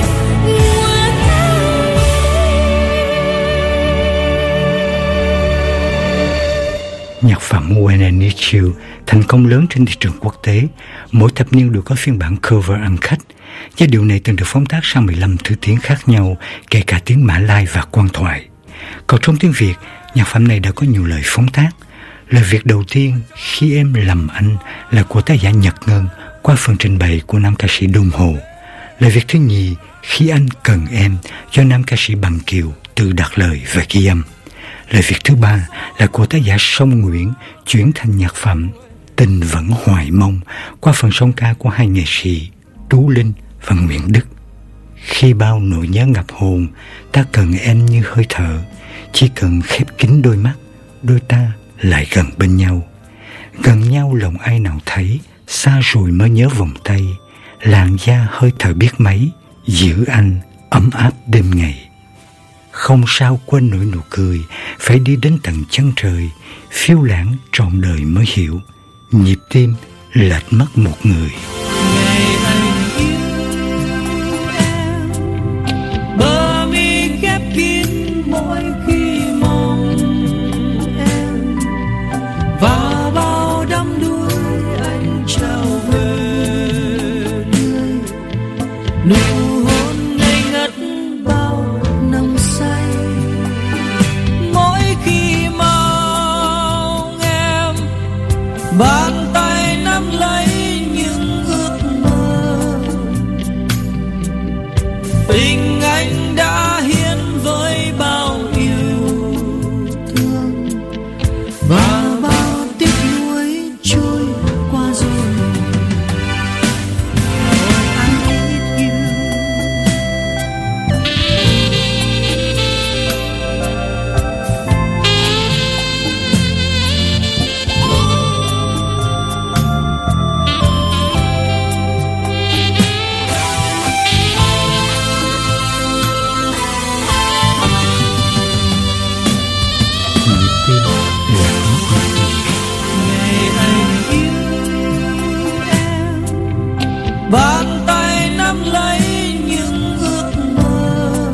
Nhạc phẩm When I Need You thành công lớn trên thị trường quốc tế, mỗi thập niên đều có phiên bản cover ăn khách. Giai điệu này từng được phóng tác sang 15 thứ tiếng khác nhau, kể cả tiếng Mã Lai và Quan thoại. Còn trong tiếng Việt, nhạc phẩm này đã có nhiều lời phóng tác. Lời Việt đầu tiên, Khi Em Lầm Anh, là của tác giả Nhật Ngân qua phần trình bày của nam ca sĩ Đông Hồ. Lời Việt thứ nhì, Khi Anh Cần Em, do nam ca sĩ Bằng Kiều tự đặt lời và ghi âm. Lời Việt thứ ba là của tác giả Song Nguyễn, chuyển thành nhạc phẩm Tình Vẫn Hoài Mong qua phần song ca của hai nghệ sĩ Tú Linh và Nguyễn Đức. Khi bao nỗi nhớ ngập hồn, ta cần em như hơi thở, Chỉ cần khép kín đôi mắt, đôi ta lại gần bên nhau. Gần nhau lòng ai nào thấy, xa rồi mới nhớ vòng tay. Làn da hơi thở biết mấy, giữ anh ấm áp đêm ngày. Không sao quên nỗi nụ cười, phải đi đến tận chân trời. Phiêu lãng trọn đời mới hiểu, nhịp tim lệch mất một người. Bờ mi khép kín mỗi khi mong em, và bao đắm đuối anh trao về nơi nụ hôn ngây ngất bao năm say. Mỗi khi mong em, bàn tay nắm lấy những ước mơ. Tình anh đã hiến với bao yêu thương, và bao tiếc nuối trôi qua rồi. I need you. Bàn tay nắm lấy những ước mơ.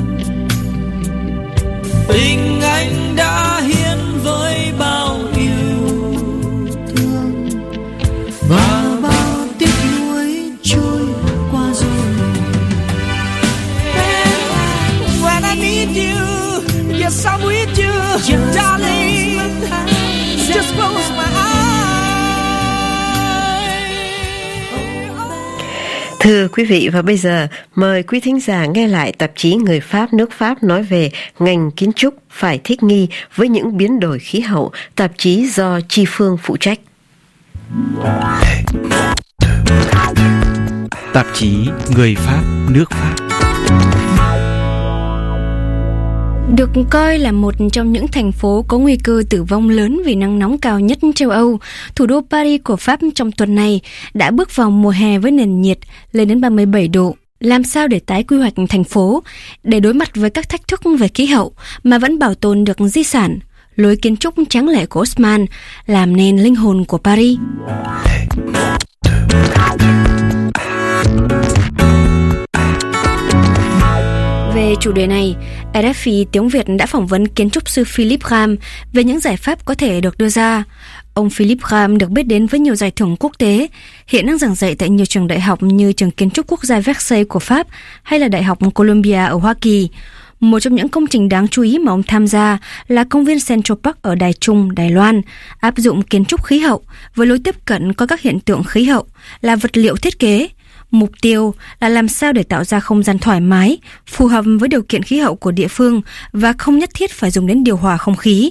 Tình anh đã hiến với bao yêu thương, và bao tiếc nuối trôi qua rồi. When I need you, yes I'm with you, darling. Just close my eyes. Thưa quý vị, và bây giờ mời quý thính giả nghe lại tạp chí Người Pháp nước Pháp nói về ngành kiến trúc phải thích nghi với những biến đổi khí hậu, tạp chí do Chi Phương phụ trách. Tạp chí Người Pháp nước Pháp được coi là một trong những thành phố có nguy cơ tử vong lớn vì nắng nóng cao nhất châu Âu. Thủ đô Paris của Pháp trong tuần này đã bước vào mùa hè với nền nhiệt lên đến 37 độ. Làm sao để tái quy hoạch thành phố, để đối mặt với các thách thức về khí hậu mà vẫn bảo tồn được di sản, lối kiến trúc tráng lệ của Haussmann làm nên linh hồn của Paris. Về chủ đề này, RFI tiếng Việt đã phỏng vấn kiến trúc sư Philip Ram về những giải pháp có thể được đưa ra. Ông Philip Ram được biết đến với nhiều giải thưởng quốc tế, hiện đang giảng dạy tại nhiều trường đại học như Trường Kiến trúc Quốc gia Versailles của Pháp hay là Đại học Columbia ở Hoa Kỳ. Một trong những công trình đáng chú ý mà ông tham gia là công viên Central Park ở Đài Trung, Đài Loan, áp dụng kiến trúc khí hậu với lối tiếp cận có các hiện tượng khí hậu là vật liệu thiết kế. Mục tiêu là làm sao để tạo ra không gian thoải mái, phù hợp với điều kiện khí hậu của địa phương và không nhất thiết phải dùng đến điều hòa không khí.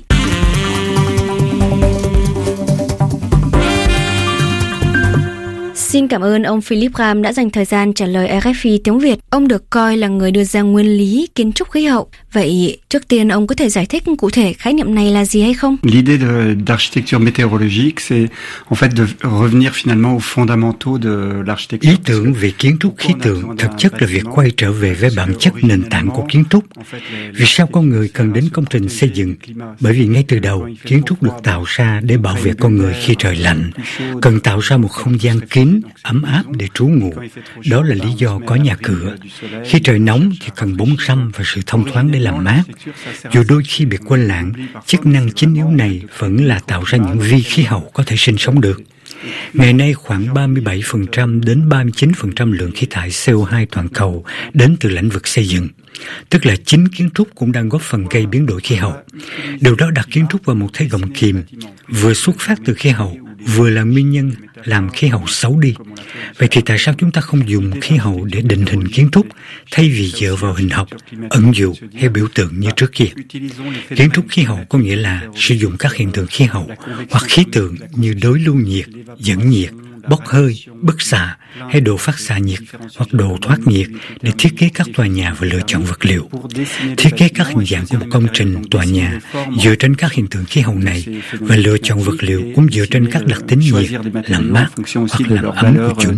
Xin cảm ơn ông Philip Ram đã dành thời gian trả lời RFI tiếng Việt. Ông được coi là người đưa ra nguyên lý kiến trúc khí hậu. Vậy trước tiên ông có thể giải thích cụ thể khái niệm này là gì hay không? L'idée d'architecture météorologique, c'est en fait de revenir finalement aux fondamentaux de l'architecture. Ý tưởng về kiến trúc khí tượng thực chất là việc quay trở về với bản chất nền tảng của kiến trúc. Vì sao con người cần đến công trình xây dựng? Bởi vì ngay từ đầu, kiến trúc được tạo ra để bảo vệ con người khi trời lạnh, cần tạo ra một không gian kín, ấm áp để trú ngụ. Đó là lý do có nhà cửa. Khi trời nóng thì cần bóng râm và sự thông thoáng để làm mát. Dù đôi khi bị quên lãng, chức năng chính yếu này vẫn là tạo ra những vi khí hậu có thể sinh sống được. Ngày nay khoảng 37% đến 39% lượng khí thải CO2 toàn cầu đến từ lĩnh vực xây dựng. Tức là chính kiến trúc cũng đang góp phần gây biến đổi khí hậu. Điều đó đặt kiến trúc vào một thế gọng kìm, vừa xuất phát từ khí hậu, vừa là nguyên nhân làm khí hậu xấu đi. Vậy thì tại sao chúng ta không dùng khí hậu để định hình kiến trúc thay vì dựa vào hình học, ẩn dụ hay biểu tượng như trước kia? Kiến trúc khí hậu có nghĩa là sử dụng các hiện tượng khí hậu hoặc khí tượng như đối lưu nhiệt, dẫn nhiệt, bốc hơi, bức xạ hay đồ phát xạ nhiệt hoặc đồ thoát nhiệt để thiết kế các tòa nhà và lựa chọn vật liệu. Thiết kế các hình dạng của một công trình, tòa nhà dựa trên các hiện tượng khí hậu này và lựa chọn vật liệu cũng dựa trên các đặc tính nhiệt, làm mát hoặc làm ấm của chúng.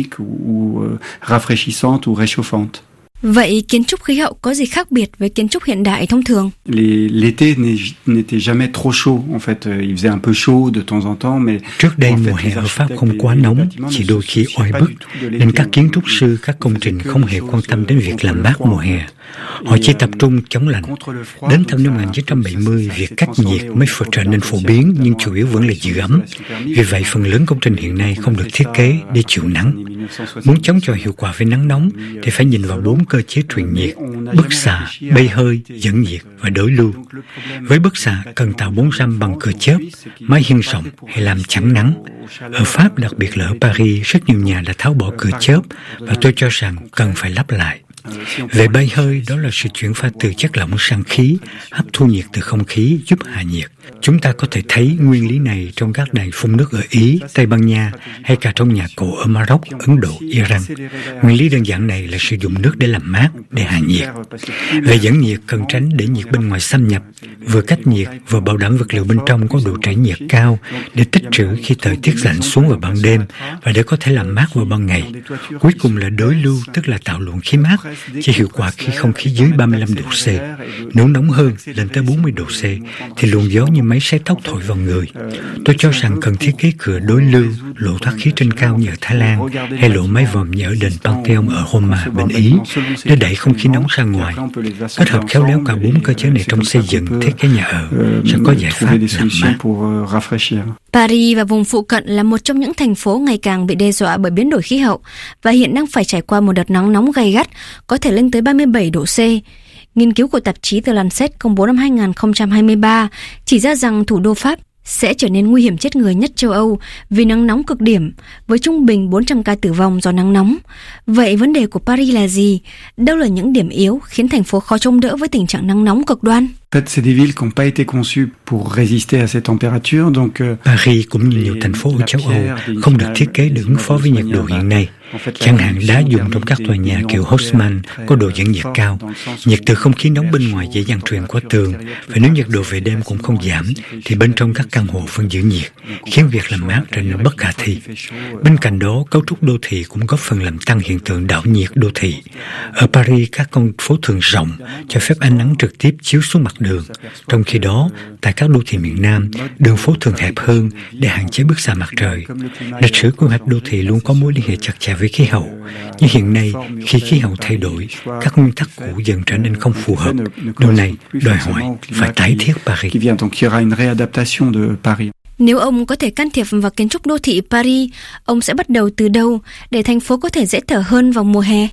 Vậy kiến trúc khí hậu có gì khác biệt với kiến trúc hiện đại thông thường? L'été n'était jamais trop chaud. En fait, il faisait un peu chaud de temps en temps, mais trước đây mùa hè ở Pháp không quá nóng, chỉ đôi khi oi bức, nên các kiến trúc sư, các công trình không hề quan tâm đến việc làm mát mùa hè. Họ chỉ tập trung chống lạnh. Đến thập niên 1970, việc cách nhiệt mới trở nên phổ biến, nhưng chủ yếu vẫn là giữ ấm. Vì vậy, phần lớn công trình hiện nay không được thiết kế để chịu nắng. Muốn chống chọi hiệu quả với nắng nóng thì phải nhìn vào 4 cơ chế truyền nhiệt: bức xạ, bay hơi, dẫn nhiệt và đối lưu. Với bức xạ, cần tạo 4 râm bằng cửa chớp, mái hiên rộng hay làm chắn nắng. Ở Pháp, đặc biệt là ở Paris, rất nhiều nhà đã tháo bỏ cửa chớp và tôi cho rằng cần phải lắp lại. Về bay hơi, đó là sự chuyển pha từ chất lỏng sang khí, hấp thu nhiệt từ không khí giúp hạ nhiệt. Chúng ta có thể thấy nguyên lý này trong các đài phun nước ở Ý, Tây Ban Nha hay cả trong nhà cổ ở Maroc, Ấn Độ, Iran. Nguyên lý đơn giản này là sử dụng nước để làm mát, để hạ nhiệt. Về dẫn nhiệt, cần tránh để nhiệt bên ngoài xâm nhập, vừa cách nhiệt vừa bảo đảm vật liệu bên trong có độ trải nhiệt cao để tích trữ khi thời tiết lạnh xuống vào ban đêm và để có thể làm mát vào ban ngày. Cuối cùng là đối lưu, tức là tạo luồng khí mát, chỉ hiệu quả khi không khí dưới 35 độ C. Nếu nóng hơn, lên tới 40 độ C, thì luồng gió như máy sấy tóc thổi vào người. Tôi cho rằng cần thiết kế cửa đối lưu, lỗ thoát khí trên cao như ở Thái Lan, hay lỗ mái vòm như ở đền Pantheon ở Roma, bên Ý, để đẩy không khí nóng ra ngoài. Kết hợp khéo léo cả 4 cơ chế này trong xây dựng, thiết kế nhà ở, sẽ có giải pháp làm mát. Paris và vùng phụ cận là một trong những thành phố ngày càng bị đe dọa bởi biến đổi khí hậu và hiện đang phải trải qua một đợt nắng nóng gay gắt, có thể lên tới 37 độ C. Nghiên cứu của tạp chí The Lancet công bố năm 2023 chỉ ra rằng thủ đô Pháp sẽ trở nên nguy hiểm chết người nhất châu Âu vì nắng nóng cực điểm, với trung bình 400 ca tử vong do nắng nóng. Vậy vấn đề của Paris là gì? Đâu là những điểm yếu khiến thành phố khó chống đỡ với tình trạng nắng nóng cực đoan? Paris cũng như nhiều thành phố ở châu Âu không được thiết kế để ứng phó với nhiệt độ hiện nay. Chẳng hạn đá dùng trong các tòa nhà kiểu Haussmann có độ dẫn nhiệt cao. Nhiệt từ không khí nóng bên ngoài dễ dàng truyền qua tường, và nếu nhiệt độ về đêm cũng không giảm, thì bên trong các căn hộ vẫn giữ nhiệt, khiến việc làm mát trở nên bất khả thi. Bên cạnh đó, cấu trúc đô thị cũng góp phần làm tăng hiện tượng đảo nhiệt đô thị. Ở Paris, các con phố thường rộng, cho phép ánh nắng trực tiếp chiếu xuống mặt đường. Trong khi đó, tại các đô thị miền Nam, đường phố thường hẹp hơn để hạn chế bức xạ mặt trời. Lịch sử quy hoạch đô thị luôn có mối liên hệ chặt chẽ với khí hậu. Nhưng hiện nay, khi khí hậu thay đổi, các nguyên tắc cũ dần trở nên không phù hợp. Điều này đòi hỏi phải tái thiết Paris. Nếu ông có thể can thiệp vào kiến trúc đô thị Paris, ông sẽ bắt đầu từ đâu để thành phố có thể dễ thở hơn vào mùa hè?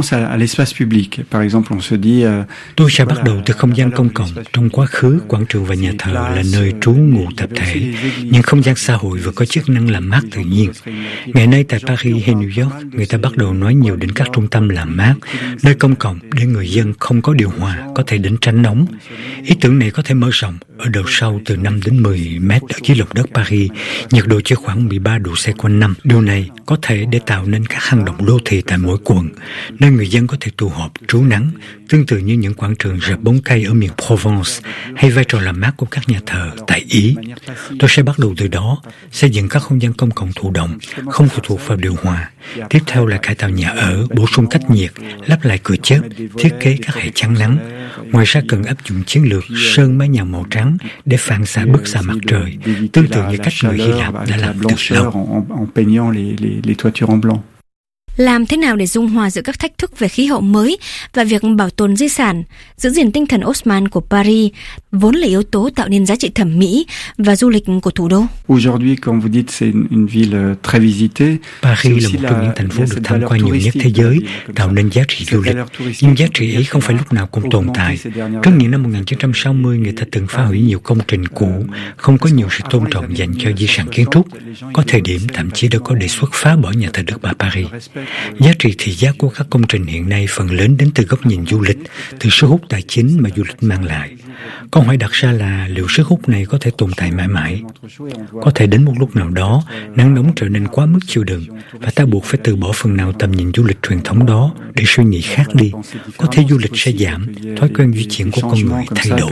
Tôi sẽ bắt đầu từ không gian công cộng. Trong quá khứ, quảng trường và nhà thờ là nơi trú ngụ tập thể, nhưng không gian xã hội vừa có chức năng làm mát tự nhiên. Ngày nay tại Paris hay New York, người ta bắt đầu nói nhiều đến các trung tâm làm mát, nơi công cộng để người dân không có điều hòa có thể đến tránh nóng. Ý tưởng này có thể mở rộng ở độ sâu từ 5 đến 10 mét ở dưới lòng đất Paris, nhiệt độ chỉ khoảng 13 độ C quanh năm. Điều này có thể để tạo nên các hang động đô thị tại mỗi quận, nơi người dân có thể tụ họp trú nắng, tương tự như những quảng trường rợp bóng cây ở miền Provence hay vai trò làm mát của các nhà thờ tại Ý. Tôi sẽ bắt đầu từ đó, xây dựng các không gian công cộng thụ động, không phụ thuộc vào điều hòa. Tiếp theo là cải tạo nhà ở, bổ sung cách nhiệt, lắp lại cửa chớp, thiết kế các hệ chắn nắng. Ngoài ra cần áp dụng chiến lược sơn mái nhà màu trắng để phản xạ bức xạ mặt trời, tương tự như cách người Hy Lạp đã làm từ lâu. Làm thế nào để dung hòa giữa các thách thức về khí hậu mới và việc bảo tồn di sản, giữ gìn tinh thần Haussmann của Paris, vốn là yếu tố tạo nên giá trị thẩm mỹ và du lịch của thủ đô? Paris là một trong những thành phố được tham quan nhiều nhất thế giới, tạo nên giá trị du lịch. Nhưng giá trị ấy không phải lúc nào cũng tồn tại. Trước những năm 1960, người ta từng phá hủy nhiều công trình cũ, không có nhiều sự tôn trọng dành cho di sản kiến trúc. Có thời điểm thậm chí đã có đề xuất phá bỏ nhà thờ Đức Bà Paris. Giá trị thị giác của các công trình hiện nay phần lớn đến từ góc nhìn du lịch, từ sức hút tài chính mà du lịch mang lại. Câu hỏi đặt ra là liệu sức hút này có thể tồn tại mãi mãi? Có thể đến một lúc nào đó, nắng nóng trở nên quá mức chịu đựng và ta buộc phải từ bỏ phần nào tầm nhìn du lịch truyền thống đó để suy nghĩ khác đi. Có thể du lịch sẽ giảm, thói quen di chuyển của con người thay đổi.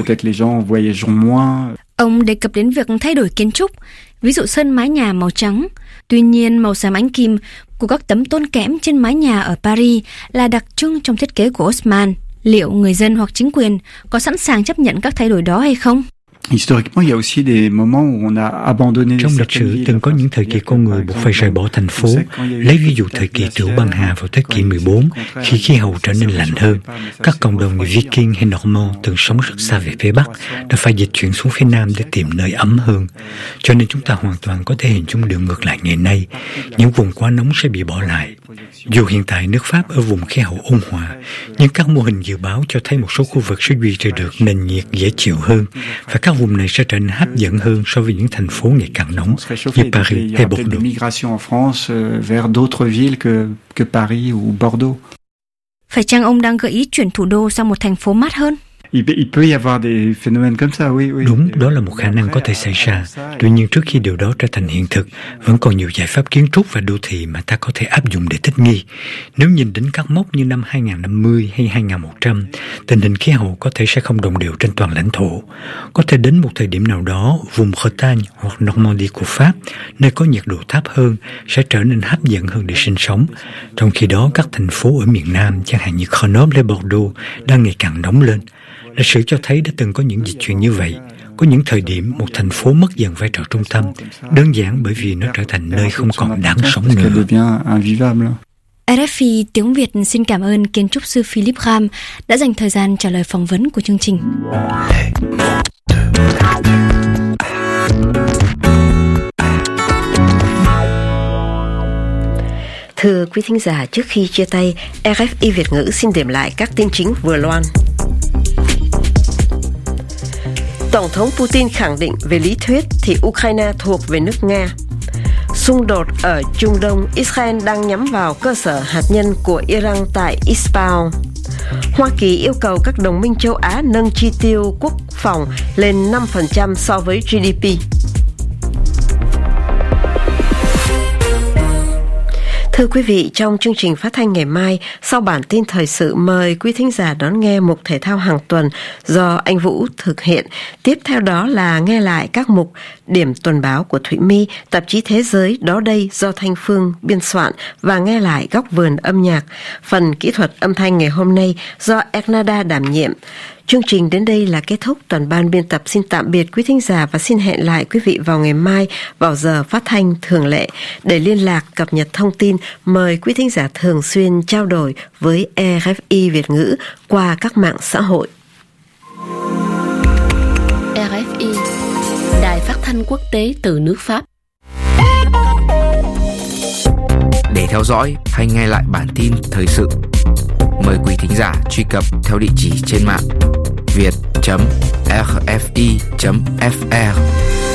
Ông đề cập đến việc thay đổi kiến trúc, ví dụ sơn mái nhà màu trắng. Tuy nhiên, màu xám ánh kim của các tấm tôn kẽm trên mái nhà ở Paris là đặc trưng trong thiết kế của Haussmann. Liệu người dân hoặc chính quyền có sẵn sàng chấp nhận các thay đổi đó hay không? Trong lịch sử từng có những thời kỳ con người buộc phải rời bỏ thành phố. Lấy ví dụ thời kỳ Tiểu băng hà vào thế kỷ 14, khi khí hậu trở nên lạnh hơn, các cộng đồng người Viking hay Normand từng sống rất xa về phía Bắc đã phải dịch chuyển xuống phía Nam để tìm nơi ấm hơn. Cho nên chúng ta hoàn toàn có thể hình dung được ngược lại ngày nay, những vùng quá nóng sẽ bị bỏ lại. Dù hiện tại nước Pháp ở vùng khí hậu ôn hòa, nhưng các mô hình dự báo cho thấy một số khu vực sẽ duy trì được nền nhiệt dễ chịu hơn, và các vùng này sẽ trở nên hấp dẫn hơn so với những thành phố ngày càng nóng như Paris hay Bordeaux. Phải chăng ông đang gợi ý chuyển thủ đô sang một thành phố mát hơn? Đúng, đó là một khả năng có thể xảy ra. Tuy nhiên trước khi điều đó trở thành hiện thực, vẫn còn nhiều giải pháp kiến trúc và đô thị mà ta có thể áp dụng để thích nghi. Nếu nhìn đến các mốc như năm 2050 hay 2100, tình hình khí hậu có thể sẽ không đồng đều trên toàn lãnh thổ. Có thể đến một thời điểm nào đó, vùng Bretagne hoặc Normandie của Pháp, nơi có nhiệt độ thấp hơn, sẽ trở nên hấp dẫn hơn để sinh sống. Trong khi đó, các thành phố ở miền Nam, chẳng hạn như Grenoble hay Bordeaux, đang ngày càng nóng lên. Lịch sử cho thấy đã từng có những dịch chuyển như vậy. Có những thời điểm một thành phố mất dần vai trò trung tâm, đơn giản bởi vì nó trở thành nơi không còn đáng sống nữa. RFI tiếng Việt xin cảm ơn kiến trúc sư Philip Ram đã dành thời gian trả lời phỏng vấn của chương trình. Thưa quý thính giả, trước khi chia tay, RFI Việt ngữ xin điểm lại các tin chính vừa loan. Tổng thống Putin khẳng định về lý thuyết thì Ukraine thuộc về nước Nga. Xung đột ở Trung Đông, Israel đang nhắm vào cơ sở hạt nhân của Iran tại Isfahan. Hoa Kỳ yêu cầu các đồng minh châu Á nâng chi tiêu quốc phòng lên 5% so với GDP. Thưa quý vị, trong chương trình phát thanh ngày mai, sau bản tin thời sự, mời quý thính giả đón nghe mục thể thao hàng tuần do anh Vũ thực hiện. Tiếp theo đó là nghe lại các mục điểm tuần báo của Thụy My, tạp chí Thế giới đó đây do Thanh Phương biên soạn và nghe lại góc vườn âm nhạc. Phần kỹ thuật âm thanh ngày hôm nay do Ernada đảm nhiệm. Chương trình đến đây là kết thúc. Toàn ban biên tập xin tạm biệt quý thính giả và xin hẹn lại quý vị vào ngày mai vào giờ phát thanh thường lệ. Để liên lạc cập nhật thông tin, mời quý thính giả thường xuyên trao đổi với RFI Việt ngữ qua các mạng xã hội. RFI, Đài phát thanh quốc tế từ nước Pháp. Để theo dõi hay nghe lại bản tin thời sự, mời quý thính giả truy cập theo địa chỉ trên mạng việt.rfi.fr.